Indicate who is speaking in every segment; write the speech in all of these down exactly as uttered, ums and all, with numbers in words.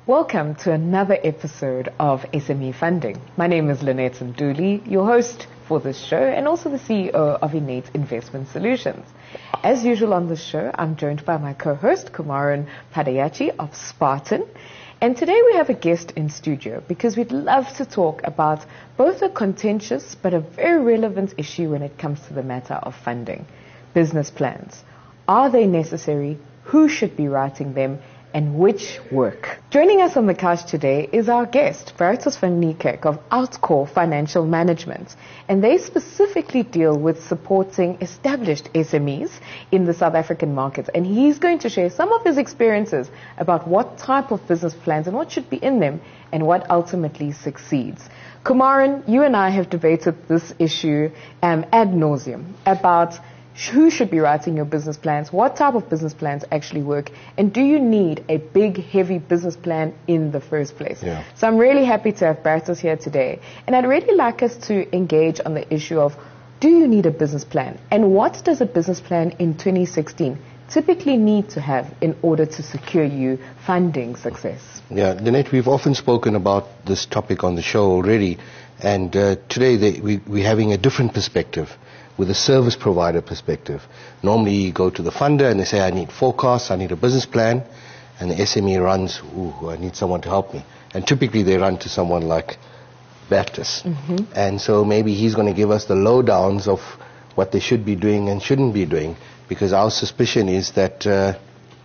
Speaker 1: Welcome to another episode of S M E Funding. My name is Lynette Nduli, your host for this show and also the C E O of Innate Investment Solutions. As usual on this show, I'm joined by my co-host Kumaran Padayachi of Spartan. And today we have a guest in studio because we'd love to talk about both a contentious but a very relevant issue when it comes to the matter of funding. Business plans. Are they necessary? Who should be writing them? And which work? Joining us on the couch today is our guest, Veritas van Niekerk of Outcore Financial Management. And they specifically deal with supporting established S M Es in the South African market. And he's going to share some of his experiences about what type of business plans and what should be in them and what ultimately succeeds. Kumaran, you and I have debated this issue um, ad nauseum about who should be writing your business plans, what type of business plans actually work, and do you need a big, heavy business plan in the first place?
Speaker 2: Yeah.
Speaker 1: So I'm really happy to have Veritas here today. And I'd really like us to engage on the issue of, do you need a business plan? And what does a business plan in twenty sixteen typically need to have in order to secure you funding success?
Speaker 2: Yeah, Lynette, we've often spoken about this topic on the show already, and uh, today they, we, we're having a different perspective. With a service provider perspective. Normally you go to the funder and they say, I need forecasts, I need a business plan, and the S M E runs, ooh, I need someone to help me. And typically they run to someone like Baptist. Mm-hmm. And so maybe he's going to give us the lowdowns of what they should be doing and shouldn't be doing, because our suspicion is that uh,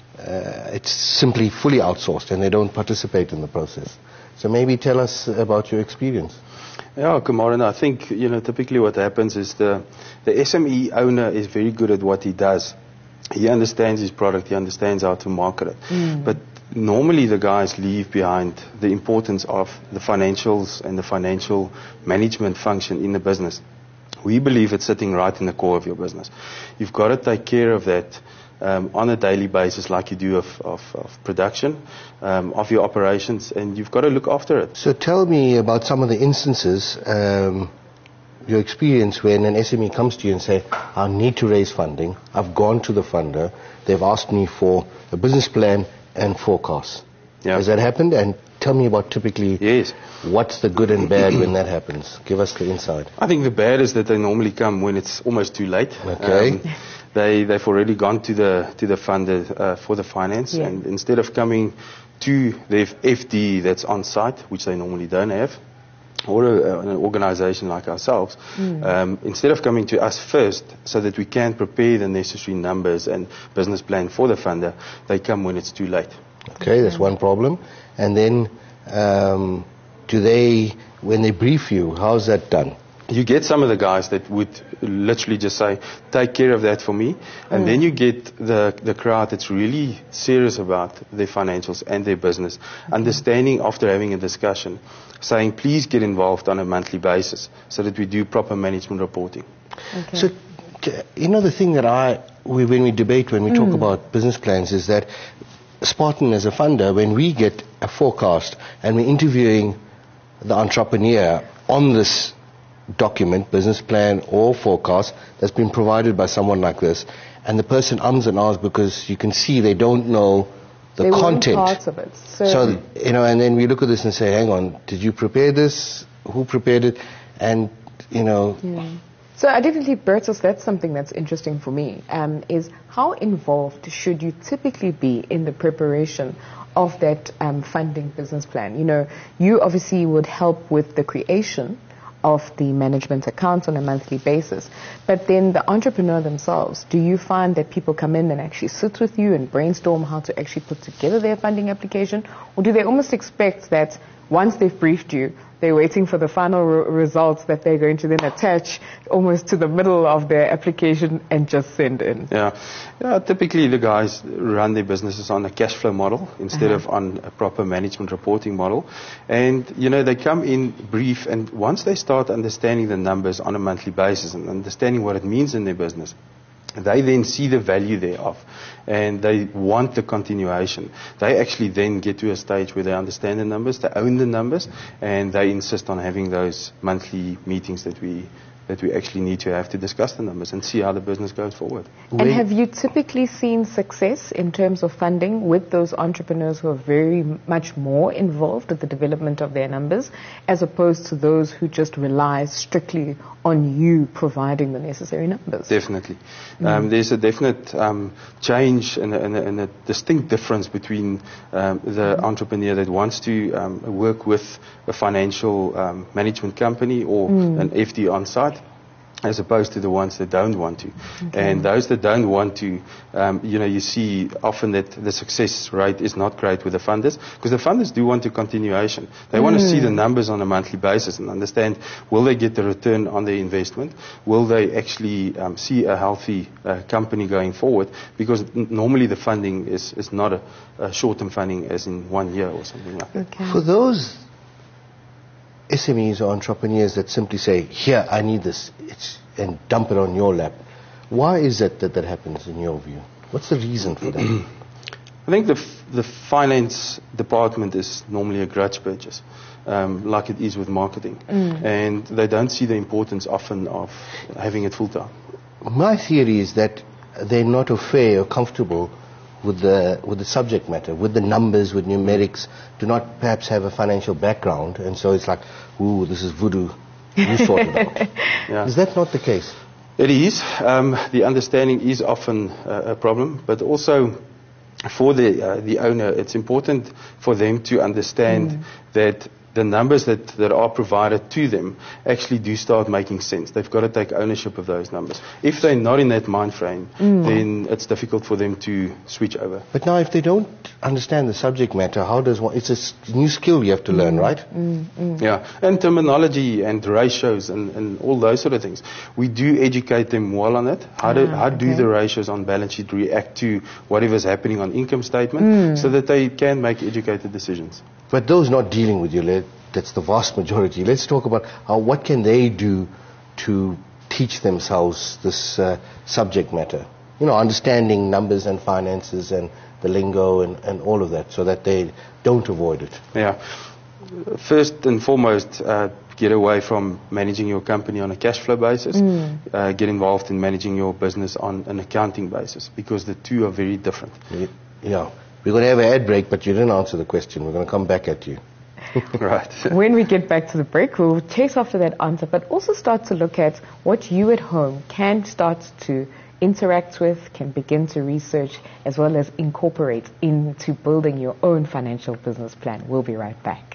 Speaker 2: uh, it's simply fully outsourced and they don't participate in the process. So maybe tell us about your experience.
Speaker 3: Yeah, Kumaran, I think, you know, typically what happens is the, the S M E owner is very good at what he does. He understands his product, he understands how to market it. Mm. But normally the guys leave behind the importance of the financials and the financial management function in the business. We believe it's sitting right in the core of your business. You've got to take care of that Um, on a daily basis, like you do of, of, of production, um, of your operations, and you've got to look after it.
Speaker 2: So tell me about some of the instances, um, your experience when an S M E comes to you and say, I need to raise funding, I've gone to the funder, they've asked me for a business plan and forecasts. Yeah. Has that happened? And tell me about typically
Speaker 3: yes.
Speaker 2: what's the good and bad when that happens. Give us the insight.
Speaker 3: I think the bad is that they normally come when it's almost too late.
Speaker 2: Okay.
Speaker 3: Um, They, they've already gone to the to the funder uh, for the finance, yeah. And instead of coming to the F D that's on site, which they normally don't have, or a, an organization like ourselves, mm. um, instead of coming to us first so that we can prepare the necessary numbers and business plan for the funder, they come when it's too late.
Speaker 2: Okay, that's one problem. And then um, do they, when they brief you, how's that done?
Speaker 3: You get some of the guys that would literally just say, take care of that for me. And mm. then you get the, the crowd that's really serious about their financials and their business, okay. Understanding after having a discussion, saying, please get involved on a monthly basis so that we do proper management reporting.
Speaker 2: Okay. So, you know, the thing that I, we, when we debate, when we mm. talk about business plans, is that Spartan as a funder, when we get a forecast and we're interviewing the entrepreneur on this document, business plan or forecast that's been provided by someone like this, and the person ums and ahs because you can see they don't know the
Speaker 1: they
Speaker 2: content.
Speaker 1: Parts of it. So,
Speaker 2: so, you know, and then we look at this and say, hang on, did you prepare this? Who prepared it? And, you know...
Speaker 1: Yeah. So I definitely, Bertos, that's something that's interesting for me, um, is how involved should you typically be in the preparation of that um, funding business plan? You know, you obviously would help with the creation of the management accounts on a monthly basis. But then the entrepreneur themselves, do you find that people come in and actually sit with you and brainstorm how to actually put together their funding application? Or do they almost expect that once they've briefed you, they're waiting for the final re- results that they're going to then attach almost to the middle of their application and just send in?
Speaker 3: Yeah, yeah. Typically the guys run their businesses on a cash flow model instead uh-huh. of on a proper management reporting model. And, you know, they come in brief, and once they start understanding the numbers on a monthly basis and understanding what it means in their business, they then see the value thereof and they want the continuation. They actually then get to a stage where they understand the numbers, they own the numbers, and they insist on having those monthly meetings that we that we actually need to have to discuss the numbers and see how the business goes forward.
Speaker 1: And have you typically seen success in terms of funding with those entrepreneurs who are very much more involved with the development of their numbers, as opposed to those who just rely strictly on you providing the necessary numbers?
Speaker 3: Definitely. Mm. Um, there's a definite um, change and a, and, a, and a distinct difference between um, the mm. entrepreneur that wants to um, work with a financial um, management company or mm. an F D on site, as opposed to the ones that don't want to. Okay. And those that don't want to, um, you know, you see often that the success rate is not great with the funders, because the funders do want a continuation. They mm. want to see the numbers on a monthly basis and understand, will they get the return on their investment? Will they actually um, see a healthy uh, company going forward? Because n- normally the funding is, is not a, a short-term funding as in one year or something like that.
Speaker 2: Okay. For those S M Es or entrepreneurs that simply say, here, I need this, it's, and dump it on your lap, why is it that that happens in your view? What's the reason for that?
Speaker 3: I think the, f- the finance department is normally a grudge purchase, um, like it is with marketing. Mm. And they don't see the importance often of having it full-time.
Speaker 2: My theory is that they're not au fait or comfortable with the with the subject matter, with the numbers, with numerics, do not perhaps have a financial background, and so it's like, ooh, this is voodoo, you sort it out. Yeah. Is that not the case?
Speaker 3: It is. Um, the understanding is often uh, a problem, but also for the uh, the owner, it's important for them to understand mm. that the numbers that, that are provided to them actually do start making sense. They've got to take ownership of those numbers. If they're not in that mind frame, mm. then it's difficult for them to switch over.
Speaker 2: But now if they don't understand the subject matter, how does one, it's a new skill you have to mm. learn, right?
Speaker 1: Mm. Mm.
Speaker 3: Yeah, and terminology and ratios and, and all those sort of things. We do educate them well on it. How do, ah, how do okay. the ratios on balance sheet react to whatever's happening on income statement mm. so that they can make educated decisions.
Speaker 2: But those not dealing with you, that's the vast majority. Let's talk about how, what can they do to teach themselves this uh, subject matter? You know, understanding numbers and finances and the lingo and, and all of that, so that they don't avoid it.
Speaker 3: Yeah. First and foremost, uh, get away from managing your company on a cash flow basis. Mm. Uh, get involved in managing your business on an accounting basis, because the two are very different.
Speaker 2: Yeah. We're going to have an ad break, but you didn't answer the question. We're going to come back at you.
Speaker 3: Right.
Speaker 1: When we get back to the break, we'll chase after that answer, but also start to look at what you at home can start to interact with, can begin to research, as well as incorporate into building your own financial business plan. We'll be right back.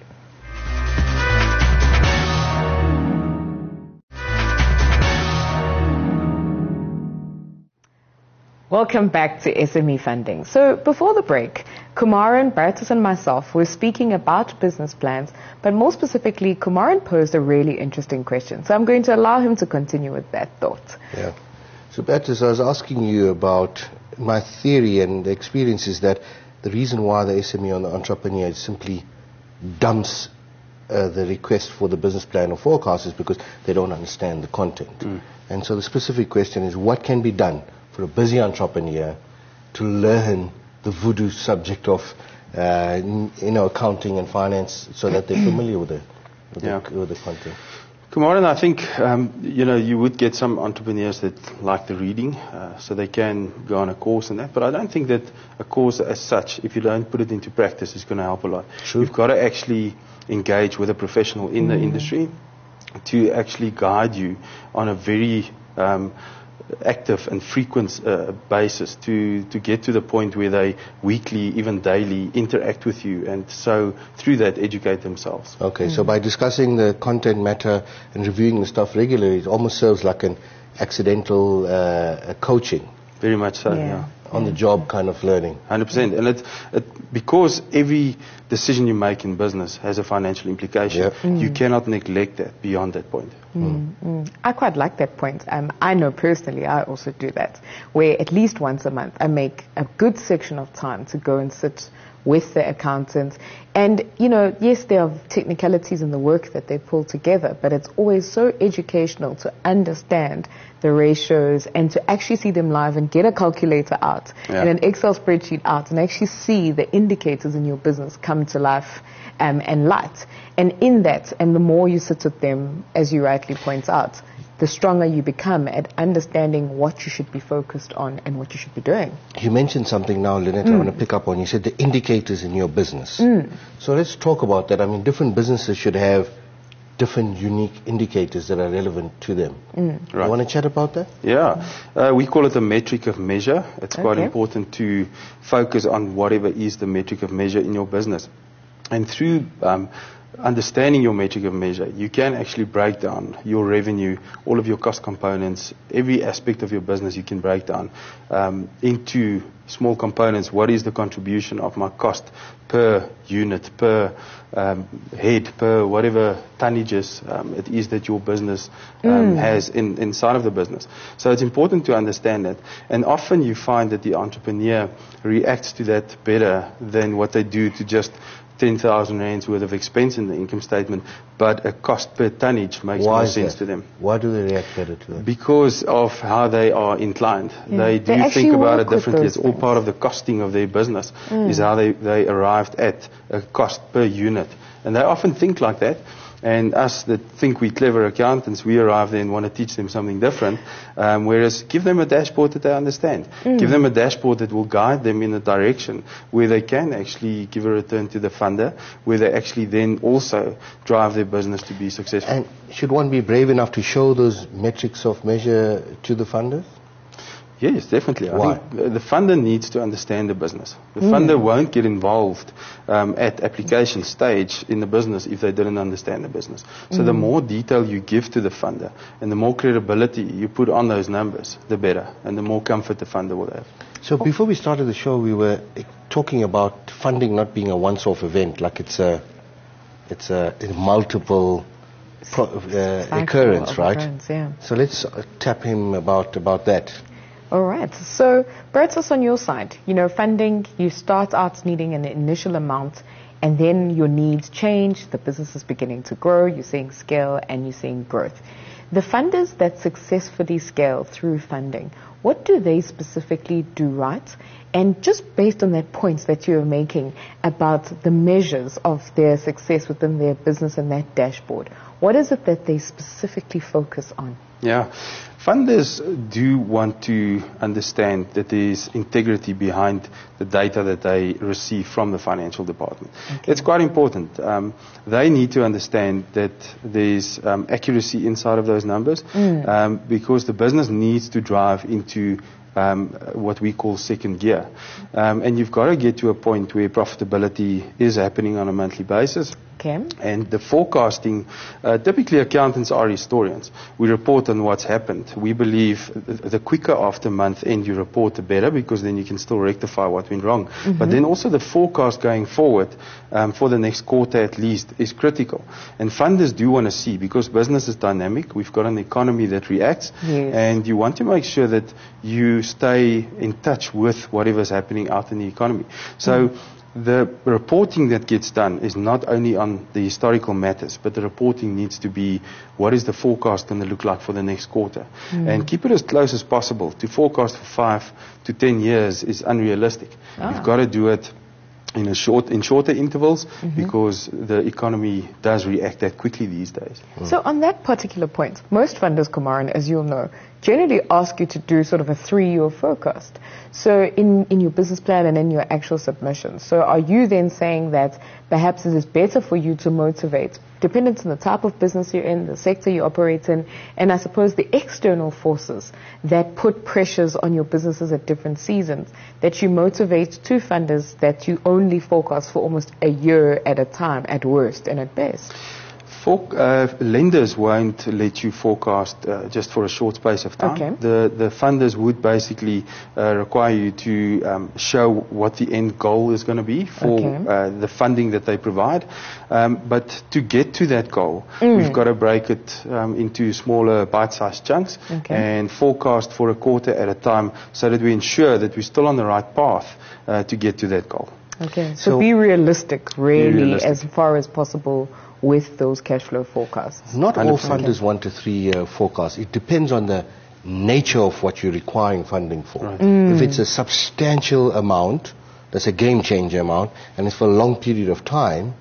Speaker 1: Welcome back to S M E Funding. So before the break, Kumaran, Bertus and myself were speaking about business plans, but more specifically, Kumaran posed a really interesting question. So I'm going to allow him to continue with that thought.
Speaker 2: Yeah. So Bertus, I was asking you about my theory and the experience is that the reason why the S M E on the entrepreneur simply dumps uh, the request for the business plan or forecast is because they don't understand the content. Mm. And so the specific question is, what can be done for a busy entrepreneur to learn the voodoo subject of uh, you know, accounting and finance, so that they're familiar with it, with, yeah. the, with the content?
Speaker 3: Kumaran, I think um, you know, you would get some entrepreneurs that like the reading, uh, so they can go on a course and that. But I don't think that a course as such, if you don't put it into practice, is going to help a lot.
Speaker 2: Sure.
Speaker 3: You've got to actually engage with a professional in mm. the industry to actually guide you on a very um, active and frequent uh, basis to, to get to the point where they weekly, even daily, interact with you, and so through that educate themselves.
Speaker 2: Okay, mm-hmm. So by discussing the content matter and reviewing the stuff regularly, it almost serves like an accidental uh, coaching.
Speaker 3: Very much so, yeah. yeah.
Speaker 2: On the job kind of learning.
Speaker 3: one hundred percent. And it, it, because every decision you make in business has a financial implication, yeah. mm. you cannot neglect that beyond that point.
Speaker 1: Mm. Mm. I quite like that point. Um, I know personally I also do that, where at least once a month I make a good section of time to go and sit with the accountant. And, you know, yes, there are technicalities in the work that they pull together, but it's always so educational to understand the ratios and to actually see them live and get a calculator out yeah. and an Excel spreadsheet out and actually see the indicators in your business come to life um, and light. And in that, and the more you sit with them, as you rightly point out, the stronger you become at understanding what you should be focused on and what you should be doing.
Speaker 2: You mentioned something now, Lynette, mm. I want to pick up on. You said the indicators in your business. Mm. So let's talk about that. I mean, different businesses should have different unique indicators that are relevant to them. Mm. Right. You want to chat about that?
Speaker 3: Yeah. Uh, we call it a metric of measure. It's okay. quite important to focus on whatever is the metric of measure in your business. And through um, understanding your metric of measure, you can actually break down your revenue, all of your cost components, every aspect of your business you can break down um, into small components. What is the contribution of my cost per unit, per um, head, per whatever tonnages um, it is that your business um, mm. has in, inside of the business. So it's important to understand that. And often you find that the entrepreneur reacts to that better than what they do to just ten thousand rands worth of expense in the income statement, but a cost per tonnage makes
Speaker 2: Why
Speaker 3: more sense
Speaker 2: that?
Speaker 3: to them.
Speaker 2: Why do they react better to that?
Speaker 3: Because of how they are inclined. Yeah. They do
Speaker 1: they
Speaker 3: think about it differently.
Speaker 1: It's
Speaker 3: all part of the costing of their business mm. is how they, they arrived at a cost per unit. And they often think like that. And us that think we're clever accountants, we arrive there and want to teach them something different. Um, whereas give them a dashboard that they understand. Mm. Give them a dashboard that will guide them in a direction where they can actually give a return to the funder, where they actually then also drive their business to be successful.
Speaker 2: And should one be brave enough to show those metrics of measure to the funders?
Speaker 3: Yes, definitely.
Speaker 2: Why?
Speaker 3: I think the funder needs to understand the business. The mm. funder won't get involved um, at application stage in the business if they didn't understand the business. So mm. the more detail you give to the funder and the more credibility you put on those numbers, the better, and the more comfort the funder will have.
Speaker 2: So before we started the show, we were talking about funding not being a once-off event, like it's a, it's a, a multiple pro, uh, occurrence, right?
Speaker 1: Occurrence, yeah.
Speaker 2: So let's uh, tap him about about that.
Speaker 1: All right. So, Bertus, on your side, you know, funding, you start out needing an initial amount, and then your needs change, the business is beginning to grow, you're seeing scale, and you're seeing growth. The funders that successfully scale through funding, what do they specifically do right? And just based on that point that you're making about the measures of their success within their business and that dashboard, what is it that they specifically focus on?
Speaker 3: Yeah. Funders do want to understand that there is integrity behind the data that they receive from the financial department. Okay. It's quite important. Um, they need to understand that there's um, accuracy inside of those numbers mm. um, because the business needs to drive into Um, what we call second gear. Um, and you've got to get to a point where profitability is happening on a monthly basis.
Speaker 1: Okay.
Speaker 3: And the forecasting, uh, typically accountants are historians. We report on what's happened. We believe the quicker after month end you report, the better, because then you can still rectify what went wrong. Mm-hmm. But then also the forecast going forward um, for the next quarter at least is critical. And funders do want to see, because business is dynamic, we've got an economy that reacts,
Speaker 1: yes.
Speaker 3: and you want to make sure that you stay in touch with whatever's happening out in the economy. So mm. the reporting that gets done is not only on the historical matters, but the reporting needs to be what is the forecast going to look like for the next quarter. Mm. And keep it as close as possible. To forecast for five to ten years is unrealistic. Ah. You've got to do it in a short, in shorter intervals, mm-hmm. because the economy does react that quickly these days.
Speaker 1: Mm. So on that particular point, most funders, Kumaran, as you'll know, generally ask you to do sort of a three-year forecast. So in, in your business plan and in your actual submission. So are you then saying that perhaps it is better for you to motivate, dependent on the type of business you're in, the sector you operate in, and I suppose the external forces that put pressures on your businesses at different seasons, that you motivate to funders that you only forecast for almost a year at a time, at worst and at best?
Speaker 3: For, uh, lenders won't let you forecast uh, just for a short space of time.
Speaker 1: Okay.
Speaker 3: The, the funders would basically uh, require you to um, show what the end goal is going to be for
Speaker 1: okay.
Speaker 3: uh, the funding that they provide. Um, but to get to that goal, mm. we've got to break it um, into smaller bite-sized chunks
Speaker 1: okay.
Speaker 3: and forecast for a quarter at a time, so that we ensure that we're still on the right path uh, to get to that goal.
Speaker 1: Okay, so, so be realistic, really,
Speaker 3: be realistic.
Speaker 1: as far as possible with those cash flow forecasts.
Speaker 2: Not all funders
Speaker 1: okay.
Speaker 2: want a three-year forecast. It depends on the nature of what you're requiring funding for.
Speaker 3: Right.
Speaker 1: Mm.
Speaker 2: If it's a substantial amount, that's a game-changer amount, and it's for a long period of time,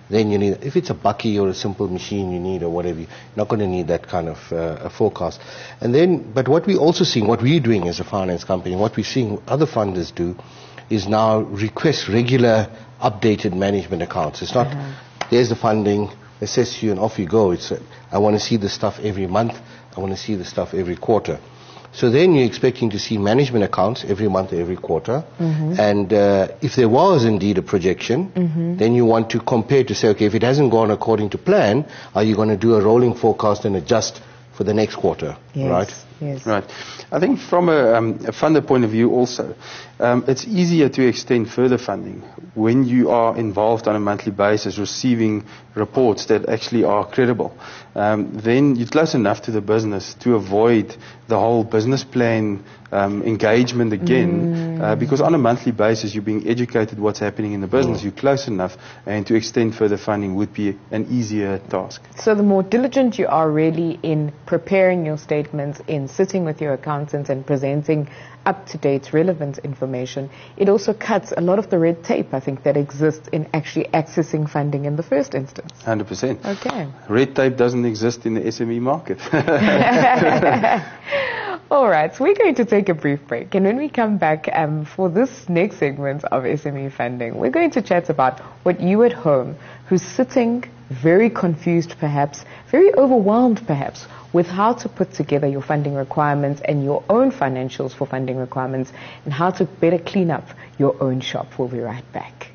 Speaker 2: then you need, if it's a bucky or a simple machine you need or whatever, you're not going to need that kind of uh, a forecast. And then, but what we're also seeing, what we're doing as a finance company, what we're seeing other funders do, is now request regular updated management accounts. It's not, uh-huh. there's the funding, assess you and off you go. It's, uh, I want to see the stuff every month, I want to see the stuff every quarter. So then you're expecting to see management accounts every month, every quarter. Mm-hmm. And uh, if there was indeed a projection, mm-hmm. then you want to compare to say, okay, if it hasn't gone according to plan, are you going to do a rolling forecast and adjust for the next quarter,
Speaker 1: yes,
Speaker 2: right?
Speaker 1: Yes.
Speaker 3: Right. I think from a, um, a funder point of view also, um, it's easier to extend further funding when you are involved on a monthly basis, receiving reports that actually are credible. Um, then you're close enough to the business to avoid the whole business plan um, engagement again, mm. uh, because on a monthly basis you're being educated what's happening in the business. Mm. You're close enough, and to extend further funding would be an easier task.
Speaker 1: So the more diligent you are really in preparing your statements, in sitting with your accountants and presenting up-to-date, relevant information, it also cuts a lot of the red tape, I think, that exists in actually accessing funding in the first instance.
Speaker 3: one hundred percent.
Speaker 1: Okay.
Speaker 3: Red tape doesn't exist in the S M E market.
Speaker 1: All right, so we're going to take a brief break. And when we come back um, for this next segment of S M E funding, we're going to chat about what you at home, who's sitting very confused perhaps, very overwhelmed perhaps, with how to put together your funding requirements and your own financials for funding requirements, and how to better clean up your own shop. We'll be right back.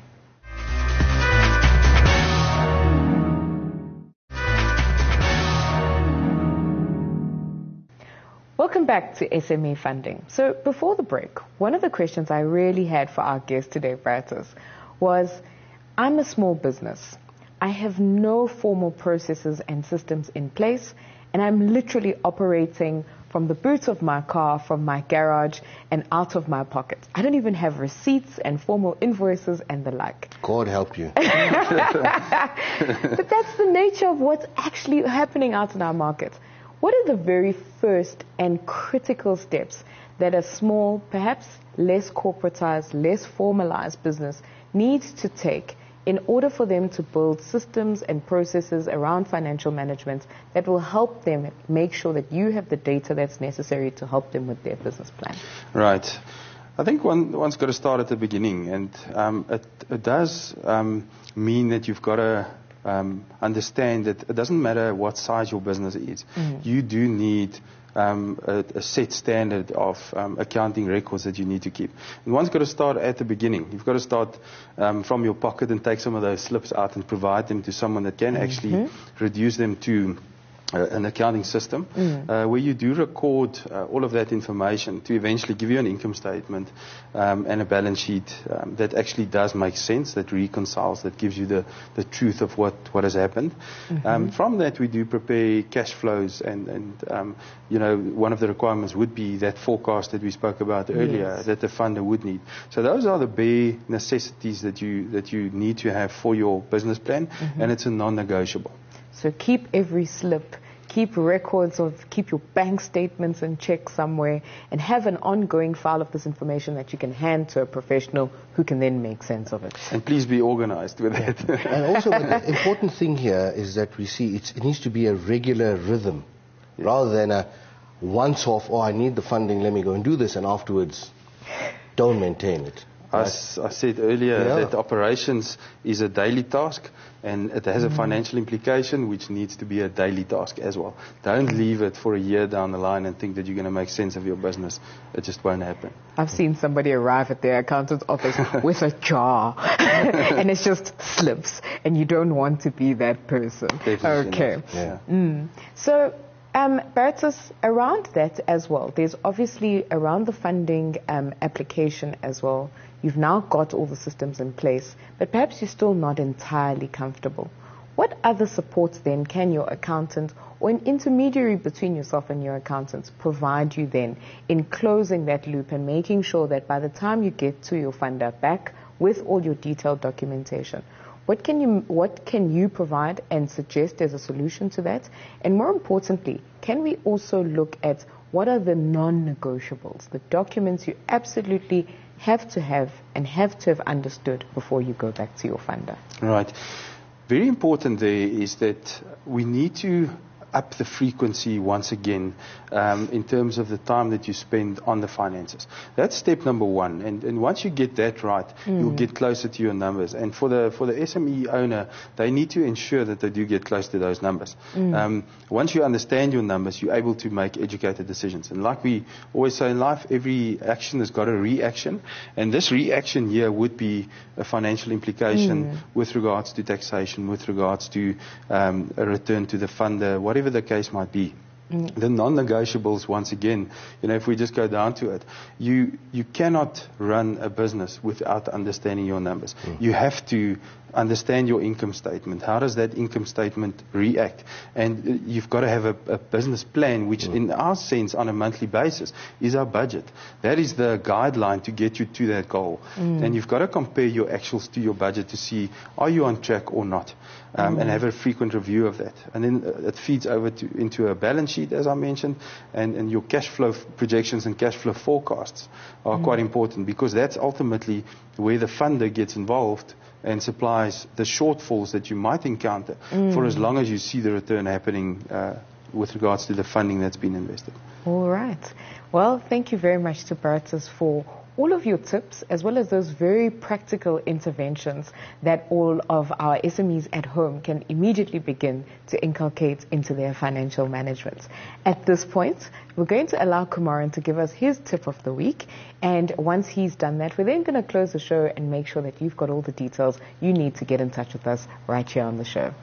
Speaker 1: Welcome back to S M E Funding. So before the break, one of the questions I really had for our guest today, Bertus, was, I'm a small business. I have no formal processes and systems in place, and I'm literally operating from the boot of my car, from my garage, and out of my pocket. I don't even have receipts and formal invoices and the like.
Speaker 2: God help you.
Speaker 1: But that's the nature of what's actually happening out in our market. What are the very first and critical steps that a small, perhaps less corporatized, less formalized business needs to take in order for them to build systems and processes around financial management that will help them make sure that you have the data that's necessary to help them with their business plan?
Speaker 3: Right. I think one, one's got to start at the beginning, and um, it, it does um, mean that you've got to um, understand that it doesn't matter what size your business is. Mm-hmm. You do need Um, a, a set standard of um, accounting records that you need to keep. And one's got to start at the beginning. You've got to start um, from your pocket and take some of those slips out and provide them to someone that can mm-hmm. actually reduce them to uh, an accounting system mm. uh, where you do record uh, all of that information to eventually give you an income statement um, and a balance sheet um, that actually does make sense, that reconciles, that gives you the, the truth of what, what has happened. Mm-hmm. Um, from that, we do prepare cash flows, and, and um, you know, one of the requirements would be that forecast that we spoke about earlier, yes. that the funder would need. So those are the bare necessities that you that you need to have for your business plan, mm-hmm. and it's a non-negotiable.
Speaker 1: So keep every slip, keep records of, keep your bank statements and checks somewhere, and have an ongoing file of this information that you can hand to a professional who can then make sense of it.
Speaker 3: And please be organized with it.
Speaker 2: And also the important thing here is that we see it's, it needs to be a regular rhythm, yeah. rather than a once-off, oh, I need the funding, let me go and do this, and afterwards don't maintain it.
Speaker 3: Right? As I said earlier, yeah. that operations is a daily task, and it has a financial implication which needs to be a daily task as well. Don't leave it for a year down the line and think that you're going to make sense of your business. It just won't happen.
Speaker 1: I've seen somebody arrive at their accountant's office with a jar and it's just slips, and you don't want to be that person.
Speaker 3: Definitely
Speaker 1: okay.
Speaker 3: Not. Yeah.
Speaker 1: Mm. So, Um, Bertus, around that as well, there's obviously around the funding um, application as well, you've now got all the systems in place, but perhaps you're still not entirely comfortable. What other supports then can your accountant or an intermediary between yourself and your accountant provide you then in closing that loop and making sure that by the time you get to your funder back with all your detailed documentation, What can you what can you provide and suggest as a solution to that? And more importantly, can we also look at what are the non-negotiables, the documents you absolutely have to have and have to have understood before you go back to your funder?
Speaker 3: Right. very important there is that we need to up the frequency once again um, in terms of the time that you spend on the finances. That's step number one. And, and once you get that right, mm. you'll get closer to your numbers. And for the for the S M E owner, they need to ensure that they do get close to those numbers. Mm. Um, once you understand your numbers, you're able to make educated decisions. And like we always say in life, every action has got a reaction. And this reaction here would be a financial implication mm. with regards to taxation, with regards to um, a return to the funder, whatever the case might be. Mm. The non-negotiables, once again, you know, if we just go down to it, you you cannot run a business without understanding your numbers. Mm. You have to understand your income statement. How does that income statement react? And you've got to have a, a business plan, which mm. in our sense, on a monthly basis, is our budget. That is the guideline to get you to that goal. Mm. And you've got to compare your actuals to your budget to see, are you on track or not? Um, mm. And have a frequent review of that. And then uh, it feeds over to, into a balance sheet, as I mentioned, and, and your cash flow f- projections and cash flow forecasts are mm. quite important, because that's ultimately where the funder gets involved and supplies the shortfalls that you might encounter mm. for as long as you see the return happening uh, with regards to the funding that's been invested.
Speaker 1: All right. Well, thank you very much to Baratus for all of your tips, as well as those very practical interventions that all of our S M Es at home can immediately begin to inculcate into their financial management. At this point, we're going to allow Kumaran to give us his tip of the week, and once he's done that, we're then going to close the show and make sure that you've got all the details you need to get in touch with us right here on the show.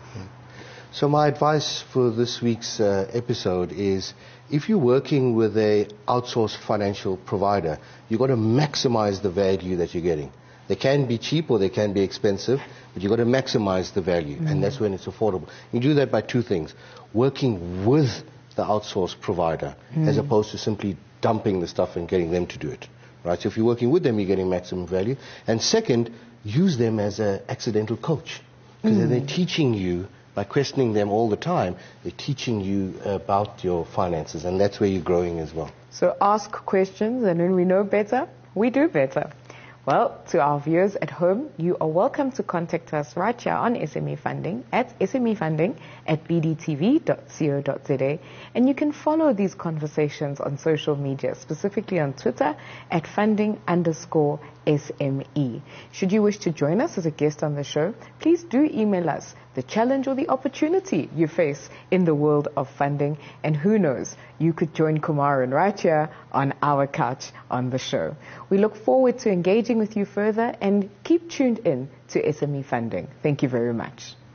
Speaker 2: So my advice for this week's uh, episode is, if you're working with a outsourced financial provider, you've got to maximize the value that you're getting. They can be cheap or they can be expensive, but you've got to maximize the value, mm-hmm. and that's when it's affordable. You do that by two things: working with the outsourced provider mm-hmm. as opposed to simply dumping the stuff and getting them to do it. Right? So if you're working with them, you're getting maximum value. And second, use them as an accidental coach, because mm-hmm. they're teaching you. By questioning them all the time, they're teaching you about your finances, and that's where you're growing as well.
Speaker 1: So ask questions, and when we know better, we do better. Well, to our viewers at home, you are welcome to contact us right here on S M E Funding at smefunding at b d t v dot co dot z a, and you can follow these conversations on social media, specifically on Twitter at funding underscore S M E. Should you wish to join us as a guest on the show, please do email us the challenge or the opportunity you face in the world of funding, and who knows, you could join Kumaran right here on our couch on the show. We look forward to engaging with you further, and keep tuned in to S M E Funding. Thank you very much.